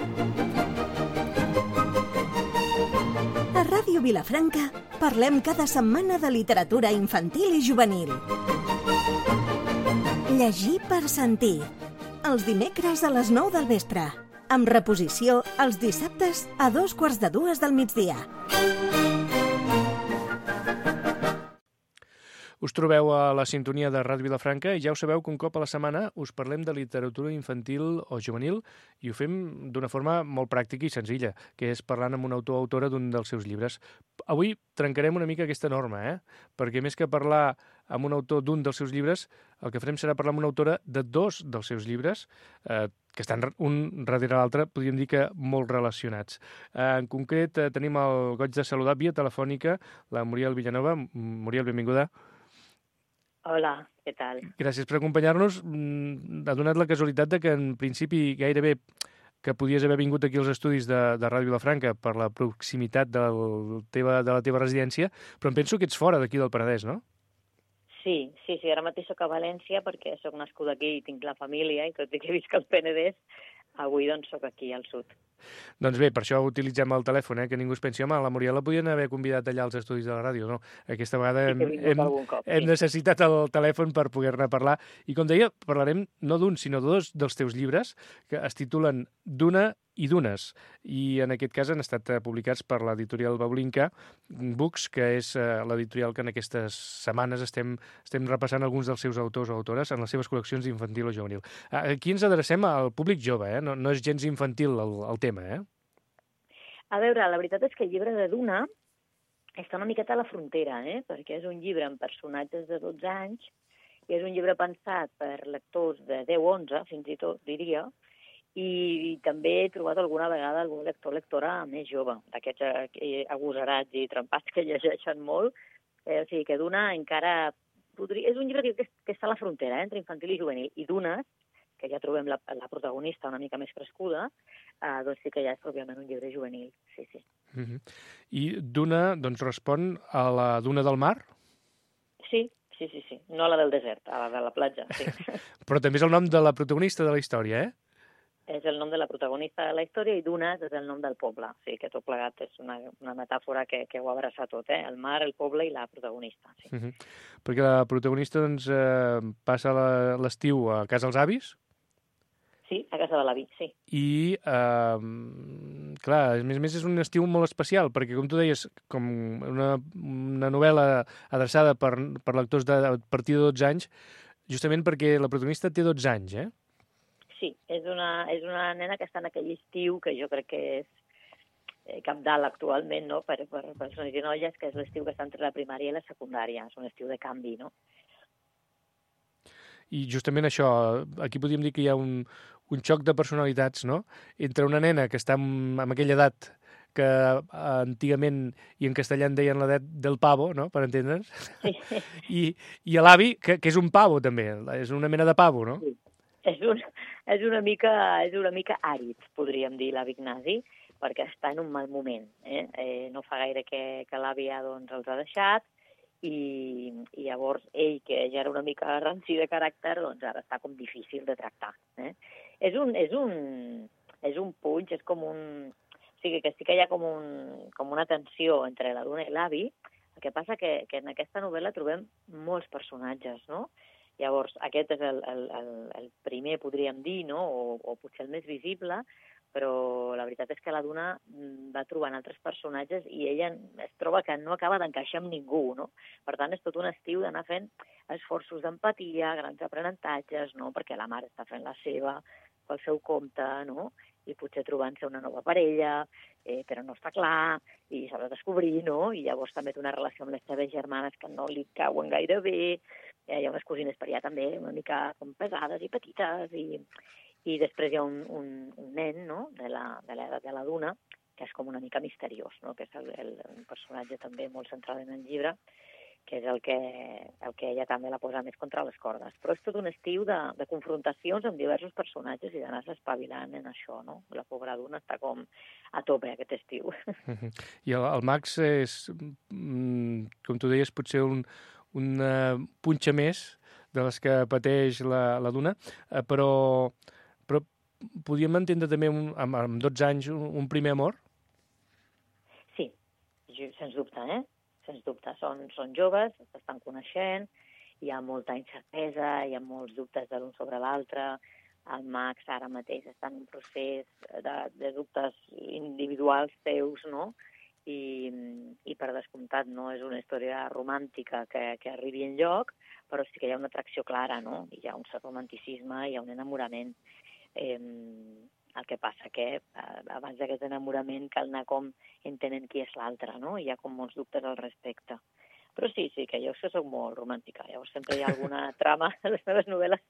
A Ràdio Vilafranca parlem cada setmana de literatura infantil i juvenil. Llegir per sentir. Els dimecres a les 9 del vespre. Amb reposició els dissabtes a 2:45 del migdia. Us trobeu a la sintonia de Ràdio Vilafranca i ja ho sabeu que un cop a la setmana us parlem de literatura infantil o juvenil i ho fem d'una forma molt pràctica i senzilla, que és parlant amb un autor o autora d'un dels seus llibres. Avui trencarem una mica aquesta norma, perquè més que parlar amb un autor d'un dels seus llibres, el que farem serà parlar amb una autora de dos dels seus llibres, que estan un darrere l'altre, podríem dir que molt relacionats. En concret, tenim el goig de saludar via telefònica la Muriel Villanova. Muriel, benvinguda. Hola, què tal? Gràcies per acompanyar-nos. Ha donat la casualitat de que en principi gairebé que podies haver vingut aquí als estudis de Ràdio Vilafranca per la proximitat de la teva residència, però em penso que ets fora d'aquí del Penedès, no? Sí, ara mateix soc a València perquè soc nascuda aquí i tinc la família i tot i que visc al Penedès, avui doncs soc aquí al sud. Doncs bé, per això utilitzem el telèfon, que ningú es pensi, home, la Muriel la podien haver convidat allà als estudis de la ràdio, no? Aquesta vegada hem necessitat el telèfon per poder-ne parlar. I com deia, parlarem no d'un, sinó de dos dels teus llibres, que es titulen Duna i Dunes, i en aquest cas han estat publicats per l'editorial Bablinka Books, que és l'editorial que en aquestes setmanes estem repassant alguns dels seus autors o autores en les seves col·leccions infantil o juvenil. Aquí ens adrecem al públic jove, no és gens infantil el tema, A veure, la veritat és que el llibre de Duna està una miqueta a la frontera, perquè és un llibre amb personatges de 12 anys i és un llibre pensat per lectors de 10-11, fins i tot, diria, i també he trobat alguna vegada algun lector o lectora més jove, d'aquests agosarats i trempats que llegeixen molt. O sigui que Duna encara podria... És un llibre que està a la frontera entre infantil i juvenil. I Dunes, que ja trobem la protagonista una mica més crescuda, doncs sí que ja és pròpiament un llibre juvenil, sí. I Duna, doncs, respon a la Duna del mar? Sí. No a la del desert, a la de la platja, sí. Però també és el nom de la protagonista de la història, És el nom de la protagonista de la història i Dunes és el nom del poble. O sigui que tot plegat és una metàfora que ho abraça tot, el mar, el poble i la protagonista. Sí. Perquè la protagonista doncs, passa l'estiu a casa dels avis? Sí, a casa de l'avi, sí. I, clar, a més és un estiu molt especial, perquè, com tu deies, com una novel·la adreçada per lectors a partir de 12 anys, justament perquè la protagonista té 12 anys, Sí, és una nena que està en aquell estiu que jo crec que és cabdal actualment, no?, per els nois i noies, que és l'estiu que està entre la primària i la secundària. És un estiu de canvi, no? I justament això, aquí podríem dir que hi ha un xoc de personalitats, no?, entre una nena que està en aquella edat que antigament i en castellà en deien l'edat del pavo, no?, per entendre'ns, i l'avi, que és un pavo també, és una mena de pavo, no? Sí. És una mica àrid, podríem dir, l'avi Ignasi, perquè està en un mal moment. No fa gaire que l'àvia doncs, els ha deixat i llavors ell, que ja era una mica ranci de caràcter, doncs ara està com difícil de tractar. És un punx, és com un... O sigui, que sí que hi ha com una tensió entre la Duna i l'avi. El que passa que en aquesta novel·la trobem molts personatges, no? Llavors, aquest és el primer, podríem dir, no? O potser el més visible, però la veritat és que la Duna va trobant altres personatges i ella es troba que no acaba d'encaixar amb ningú, no? Per tant, és tot un estiu d'anar fent esforços d'empatia, grans aprenentatges, no? Perquè la mare està fent la seva pel seu compte, no? I potser trobant-se una nova parella, però no està clar, i s'ha de descobrir, no? I llavors també té una relació amb les seves germanes que no li cauen gaire bé, hi ha unes cosines per allà també una mica com pesades i petites, i després hi ha un nen, no?, de l'edat de la Duna, que és com una mica misteriós, no?, que és un personatge també molt central en el llibre, que és el que ella també la posa més contra les cordes. Però és tot un estiu de confrontacions amb diversos personatges i d'anar-se espavilant en això, no? La pobra Duna està com a tope aquest estiu. I el Max és, com tu deies, potser una punxa més de les que pateix la Duna, però podíem entendre també amb 12 anys un primer amor? Sí, sens dubte, Sens dubte. Són joves, s'estan coneixent, hi ha molta incertesa, hi ha molts dubtes de l'un sobre l'altre. El Max ara mateix està en un procés de dubtes individuals seus, no? I per descomptat no és una història romàntica que arribi enlloc, però sí que hi ha una atracció clara, no? Hi ha un cert romanticisme, hi ha un enamorament. El que passa que abans d'aquest enamorament cal anar com entenent qui és l'altre, no? Hi ha com molts dubtes al respecte. Però sí, que jo soc molt romàntica. Llavors sempre hi ha alguna trama a les meves novel·les,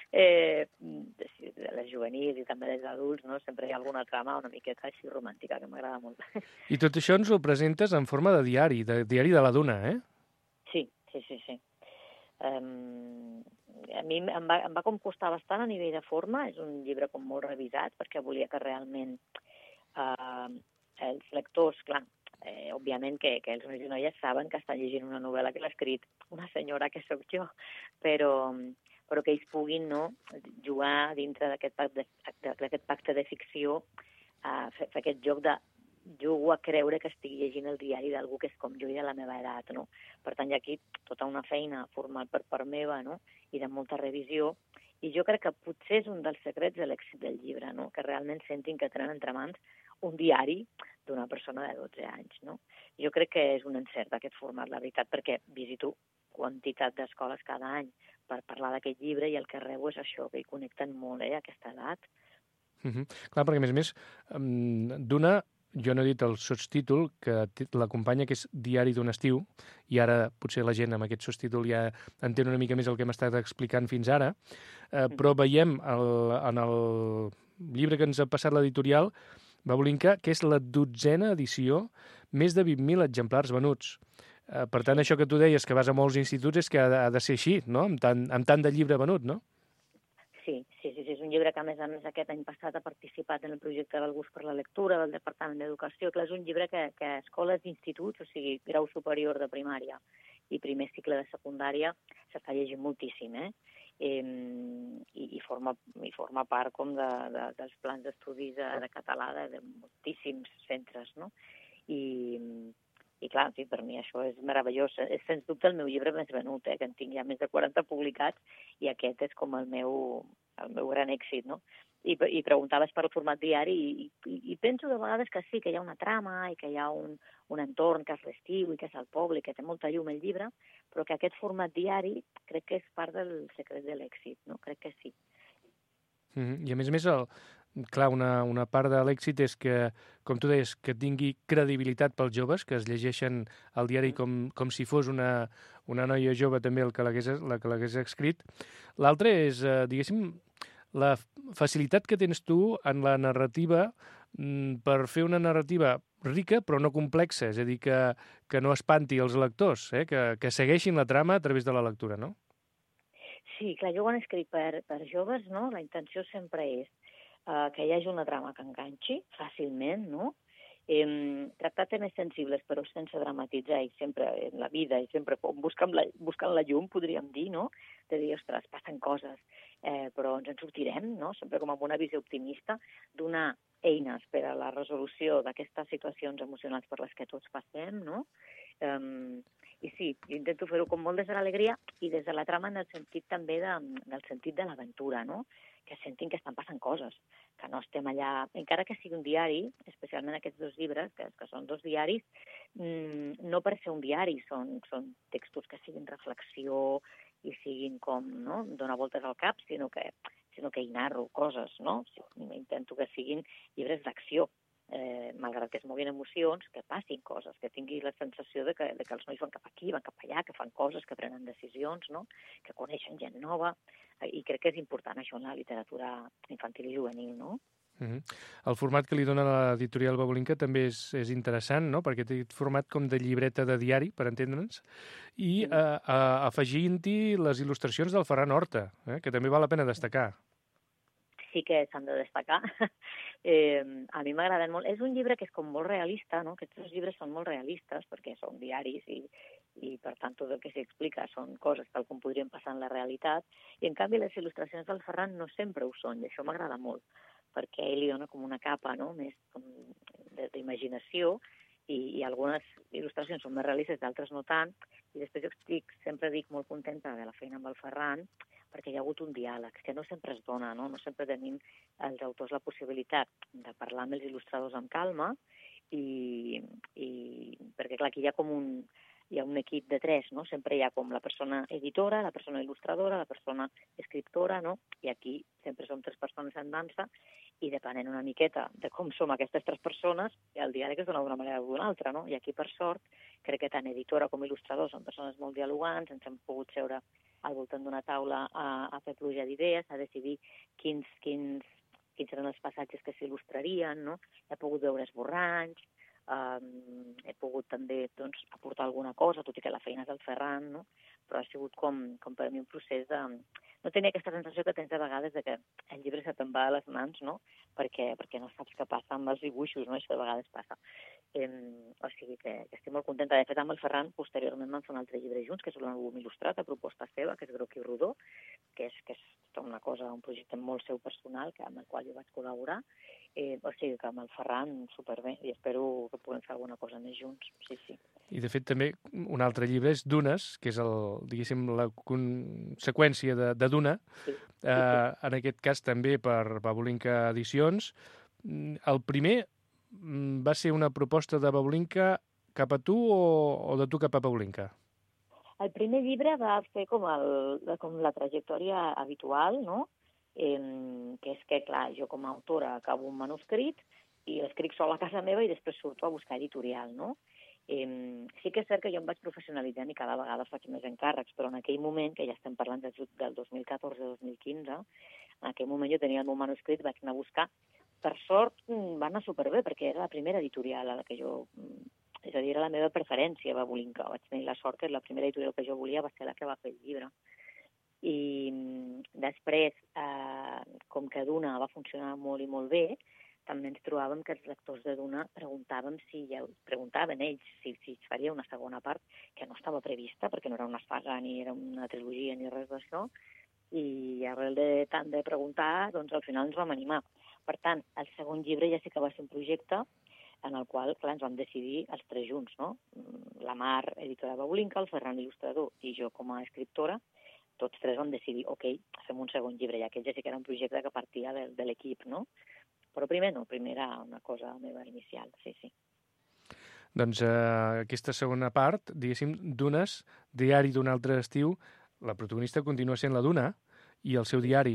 de les juvenils i també dels adults, no? Sempre hi ha alguna trama una miqueta així romàntica, que m'agrada molt. I tot això ens ho presentes en forma de diari de la Duna, eh? Sí. A mi em va com costar bastant a nivell de forma. És un llibre com molt revisat, perquè volia que realment els lectors, clar, òbviament que els nois i noies saben que estan llegint una novel·la que l'ha escrit una senyora que sóc jo, però que ells puguin, no, jugar dintre d'aquest pacte de ficció, fer aquest joc de jugo a creure que estic llegint el diari d'algú que és com jo i de la meva edat, no? Per tant, hi ha aquí tota una feina formal per part meva, no?, i de molta revisió, i jo crec que potser és un dels secrets de l'èxit del llibre, no?, que realment sentin que tenen entre mans un diari d'una persona de 12 anys, no? Jo crec que és un encert aquest format, la veritat, perquè visito quantitat d'escoles cada any per parlar d'aquest llibre i el que rebo és això, que hi connecten molt, a aquesta edat. Clar, perquè a més, Duna, jo no he dit el sostítol que l'acompanya, que és Diari d'un estiu, i ara potser la gent amb aquest sostítol ja entén una mica més el que hem estat explicant fins ara, però veiem en el llibre que ens ha passat l'editorial, Babulinka, que és la 12a edició, més de 20.000 exemplars venuts. Per tant, això que tu deies, que vas a molts instituts, és que ha de ser així, no?, amb tant de llibre venut, no? Sí, és un llibre que, a més, aquest any passat ha participat en el projecte del Gust per la Lectura del Departament d'Educació. Clar, és un llibre que escoles i instituts, o sigui, grau superior de primària i primer cicle de secundària, s'està llegint moltíssim, i forma part com dels plans d'estudis de català de moltíssims centres, no? I clar, sí, per mi això és meravellós. És sens dubte el meu llibre més venut, que en tinc ja més de 40 publicats, i aquest és com el meu gran èxit, no? I preguntaves per el format diari, i penso de vegades que sí, que hi ha una trama i que hi ha un entorn que és l'estiu i que és el poble, que té molta llum el llibre, però que aquest format diari crec que és part del secret de l'èxit, no? Crec que sí. I a més, clar, una part de l'èxit és que, com tu deies, que tingui credibilitat pels joves, que es llegeixen el diari com si fos una noia jove també la que l'hagués escrit. L'altre és, diguéssim, la facilitat que tens tu en la narrativa per fer una narrativa rica però no complexa, és a dir, que no espanti els lectors, que segueixin la trama a través de la lectura, no? Sí, clar, jo quan escric per joves, no?, la intenció sempre és que hi hagi una trama que enganxi fàcilment, no?, tractar temes sensibles però sense dramatitzar, i sempre en la vida, i sempre buscant la llum, podríem dir, no?, de dir, ostres, passen coses, però ens en sortirem, no?, sempre com amb una visió optimista, donar eines per a la resolució d'aquestes situacions emocionals per les que tots passem, no?, i sí, jo intento fer-ho com molt des de l'alegria i des de la trama en el sentit també del sentit de l'aventura, no?, que sentin que estan passant coses, que no estem allà... Encara que sigui un diari, especialment aquests dos llibres, que són dos diaris, no per ser un diari, són textos que siguin reflexió i siguin com, no?, donar voltes al cap, sinó que hi narro coses, no? Intento que siguin llibres d'acció, malgrat que es moguin emocions, que passin coses, que tingui la sensació de que els nois van cap aquí, van cap allà, que fan coses, que prenen decisions, no?, que coneixen gent nova, i crec que és important això en la literatura infantil i juvenil, no? El format que li dona l'editorial Babulinka també és interessant, no?, perquè té format com de llibreta de diari, per entendre'ns, i afegint-hi les il·lustracions del Ferran Horta, que també val la pena destacar. Sí que s'han de destacar. A mi m'agraden molt. És un llibre que és com molt realista, no? Aquests dos llibres són molt realistes perquè són diaris i per tant, tot el que s'hi explica són coses tal com podrien passar en la realitat. I, en canvi, les il·lustracions del Ferran no sempre ho són, i això m'agrada molt, perquè ell li dona com una capa, no?, més com d'imaginació, i algunes il·lustracions són més realistes, d'altres no tant, i després jo sempre dic molt contenta de la feina amb el Ferran, perquè hi ha hagut un diàleg, que no sempre es dona, no sempre tenim els autors la possibilitat de parlar amb els il·lustradors amb calma, i perquè clar, aquí hi ha un equip de 3, no? Sempre hi ha com la persona editora, la persona il·lustradora, la persona escriptora, no? I aquí sempre som 3 persones en dansa, i depenent una miqueta de com som aquestes 3 persones, el diàleg es dona d'una manera o d'una altra, no? I aquí, per sort, crec que tant editora com il·lustrador són persones molt dialogants, ens hem pogut seure al voltant d'una taula a fer pluja d'idees, a decidir quins eren els passatges que s'il·lustrarien, no? He pogut veure esborranys, he pogut també aportar alguna cosa, tot i que la feina és del Ferran, no? Però ha sigut com per a mi un procés de... No tenia aquesta sensació que tens de vegades de que el llibre se te'n va a les mans, no? Perquè no saps què passa amb els dibuixos, no? Això de vegades passa. O sigui que estic molt contenta. De fet, amb el Ferran, posteriorment vam fer un altre llibre junts, que és un àlbum il·lustrat, a proposta seva, que és Groc i Rodó, que és una cosa, un projecte molt seu personal, amb el qual jo vaig col·laborar. O sigui que amb el Ferran superbé, i espero que puguem fer alguna cosa més junts, sí. I, de fet, també un altre llibre és Dunes, que és, la conseqüència de Duna, sí. En aquest cas també per Babulinka Edicions. El primer va ser una proposta de Babulinka cap a tu o de tu cap a Babulinka? El primer llibre va fer com la trajectòria habitual, no? Que és que, clar, jo com a autora acabo un manuscrit i l'escric sol a casa meva i després surto a buscar editorial, no? Sí que és cert que jo em vaig professionalitzant i cada vegada faig més encàrrecs, però en aquell moment, que ja estem parlant del 2014-2015, en aquell moment jo tenia el meu manuscrit, vaig anar a buscar. Per sort va anar superbé, perquè era la primera editorial a la que jo... És a dir, era la meva preferència, Babulinka. Vaig tenir la sort que la primera editorial que jo volia va ser la que va fer el llibre. I després, com que Duna va funcionar molt i molt bé, també ens trobàvem que els lectors de Duna preguntaven ells si es faria una segona part, que no estava prevista, perquè no era una saga, ni era una trilogia, ni res d'això, i arrel de tant de preguntar, doncs al final ens vam animar. Per tant, el segon llibre ja sí que va ser un projecte en el qual, clar, ens vam decidir els 3 junts, no? La Mar, editora de Babulinka, el Ferran, il·lustrador, i jo com a escriptora, tots 3 vam decidir, fem un segon llibre, ja que ja sí que era un projecte que partia de l'equip, no? Però primer era una cosa meva inicial, sí. Doncs aquesta segona part, diguéssim, Dunes, diari d'un altre estiu, la protagonista continua sent la Duna i el seu diari.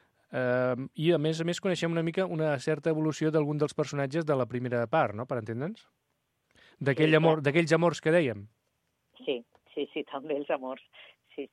I, a més, coneixem una mica una certa evolució d'algun dels personatges de la primera part, no?, per entendre'ns? D'aquells amors que dèiem. Sí, també els amors, sí.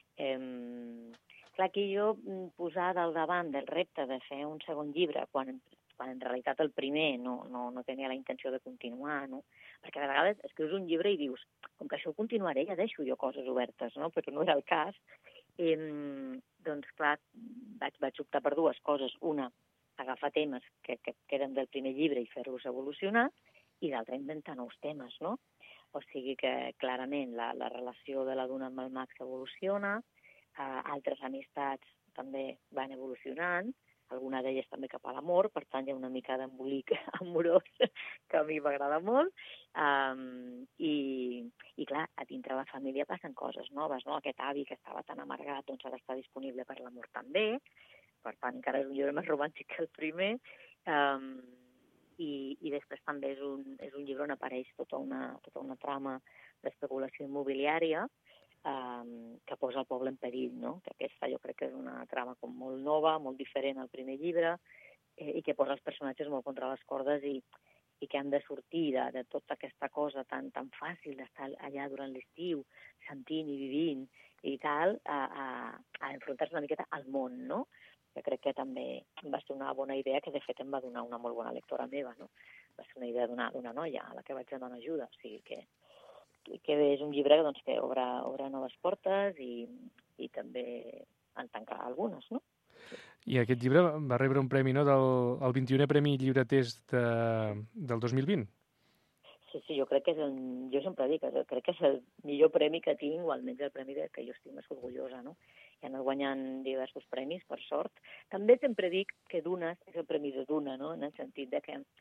Clar, aquí jo posar al davant del repte de fer un segon llibre, quan en realitat el primer no tenia la intenció de continuar, no? Perquè de vegades escrius un llibre i dius, com que això ho continuaré, ja deixo jo coses obertes, no? Però no era el cas. Doncs, clar, vaig optar per 2 coses. Una, agafar temes que queden del primer llibre i fer-los evolucionar, i l'altra, inventar nous temes, no? O sigui que, clarament, la relació de la Duna amb el Max evoluciona, altres amistats també van evolucionant, alguna d'elles també cap a l'amor, per tant hi ha una mica d'embolic amorós que a mi m'agrada molt, i clar, a dintre la família passen coses noves, no? Aquest avi que estava tan amargat, doncs ara està disponible per l'amor també, per tant encara és un llibre més romàntic que el primer, i després també és un llibre on apareix tota una trama d'especulació immobiliària, que posa el poble en perill, no? Que aquesta jo crec que és una trama com molt nova, molt diferent al primer llibre, i que posa els personatges molt contra les cordes i que han de sortir de tota aquesta cosa tan fàcil d'estar allà durant l'estiu, sentint i vivint i tal, a enfrontar-se una miqueta al món, no? Que crec que també va ser una bona idea, que de fet em va donar una molt bona lectora meva, no? Va ser una idea d'una noia a la que vaig demanar ajuda, o sigui que és un llibre doncs, que obre noves portes i també en tancar algunes, no? I aquest llibre va rebre un premi, no?, el 21è Premi Llibreters del 2020. Sí, jo crec que jo sempre dic, crec que és el millor premi que tinc, o almenys el premi que jo estic més orgullosa, no? He anat guanyant diversos premis, per sort. També sempre dic que Dunes és el premi de Duna, no? En el sentit de que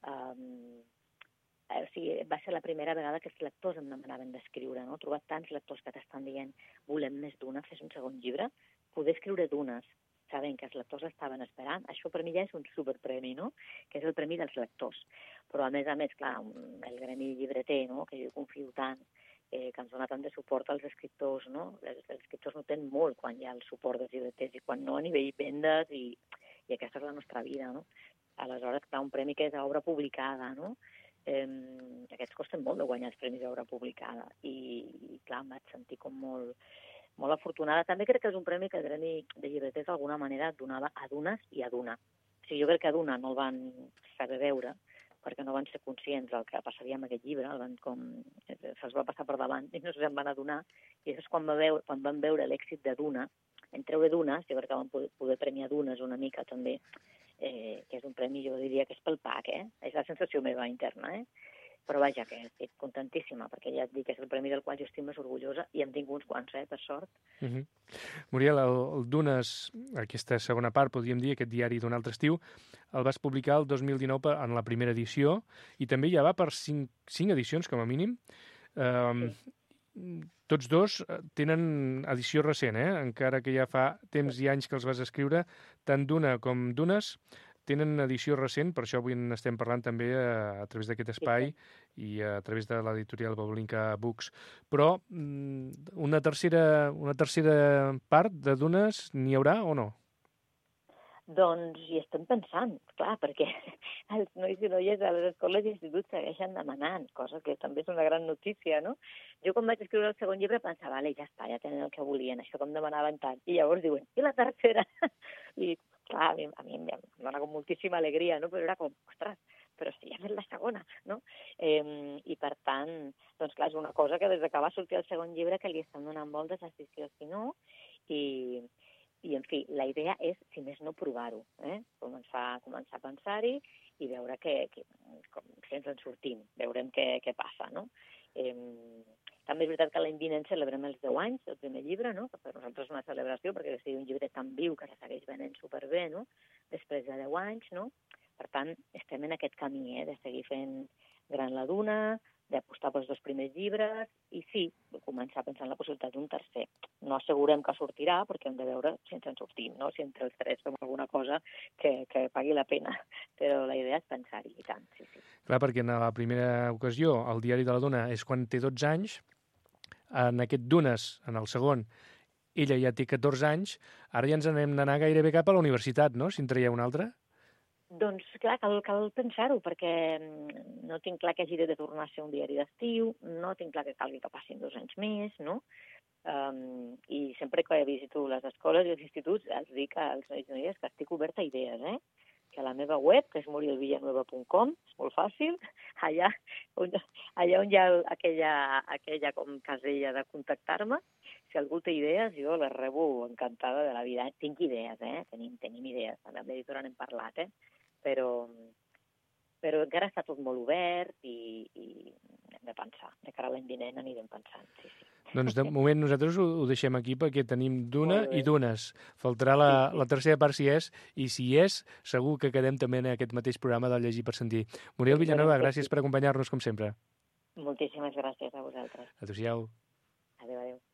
va ser la primera vegada que els lectors em demanaven d'escriure, no? He trobat tants lectors que t'estan dient volem més Duna, fes un segon llibre, poder escriure Dunes, sabent que els lectors l'estaven esperant, això per mi ja és un superpremi, no? Que és el premi dels lectors. Però a més, clar, el gremi llibreter, no? Que jo confio tant, que ens dona tant de suport als escriptors, no? Els escriptors no tenen molt quan hi ha el suport dels llibreters i quan no a nivell vendes i aquesta és la nostra vida, no? Aleshores, clar, un premi que és a obra publicada, no? Aquests costen molt de guanyar els premis d'obra publicada i clar, em vaig sentir com molt afortunada. També crec que és un premi que el Gremi de Llibreters d'alguna manera donava a Dunes i a Duna. O sigui, jo crec que a Duna no el van saber veure perquè no van ser conscients del que passaria amb aquest llibre, se'ls va passar per davant i no se'n van adonar. I això és quan van veure l'èxit de Duna, en treure Dunes, jo crec que van poder premiar Dunes una mica també, que és un premi, jo diria que és pel pack, és la sensació meva interna, Però vaja, que estic contentíssima, perquè ja et dic que és el premi del qual jo estic més orgullosa i en tinc uns quants, per sort. Muriel, el Dunes, aquesta segona part, podríem dir, aquest diari d'un altre estiu, el vas publicar el 2019 en la primera edició i també ja va per 5 edicions, com a mínim. Tots dos tenen edició recent, encara que ja fa temps i anys que els vas escriure, tant Duna com Dunes tenen edició recent, per això avui n'estem parlant també a través d'aquest espai i a través de l'editorial Bablinka Books. Però una tercera part de Dunes n'hi haurà o no? Doncs hi estem pensant, clar, perquè els nois i noies de les escoles i instituts segueixen demanant, cosa que també és una gran notícia, no? Jo quan vaig escriure el segon llibre pensava, vale, ja està, ja tenen el que volien, això que em demanaven tant. I llavors diuen, i la tercera? I clar, a mi em dona com moltíssima alegria, no? Però era com, ostres, però si ja és la segona, no? I per tant, doncs clar, és una cosa que des que va sortir el segon llibre que li estan donant voltes a si sí o si no, i en fi, la idea és, si més no, provar-ho, començar a pensar-hi i veure si ens en sortim, veurem què passa, no? També és veritat que l'any vinent celebrem els 10 anys del primer llibre, no? Que per nosaltres és una celebració perquè sigui un llibre tan viu que segueix venent superbé, no? Després de 10 anys, no? Per tant, estem en aquest camí, de seguir fent gran la Duna, d'apostar pels 2 primers llibres i sí, començar a pensar en la possibilitat d'un tercer. No assegurem que sortirà perquè hem de veure si ens en sortim, no? Si entre els 3 fem alguna cosa que pagui la pena. Però la idea és pensar-hi, i tant, sí. Clar, perquè en la primera ocasió el diari de la Duna és quan té 12 anys, en aquest Dunes, en el segon, ella ja té 14 anys, ara ja ens n'hem d'anar gairebé cap a la universitat, no?, si en traieu un altre. Doncs, clar, cal pensar-ho, perquè no tinc clar que hagi de tornar a ser un diari d'estiu, no tinc clar que calgui que passin 2 anys més, no? I sempre que visito les escoles i els instituts els dic als nois i noies que estic oberta a idees, que a la meva web, que és murielvillanueva.com, és molt fàcil, allà on hi ha aquella com casella de contactar-me, si algú té idees, jo les rebo encantada de la vida. Tinc idees, tenim idees, també amb l'editora n'hem parlat, però encara està tot molt obert i hem de pensar. De cara a l'any vinent anirem pensant, sí. Doncs de moment nosaltres ho deixem aquí perquè tenim Duna i Dunes. Faltarà la tercera part si és, i si és, segur que quedem també en aquest mateix programa del Llegir per Sentir. Muriel Villanueva, gràcies per acompanyar-nos com sempre. Moltíssimes gràcies a vosaltres. Adéu-siau. Adéu.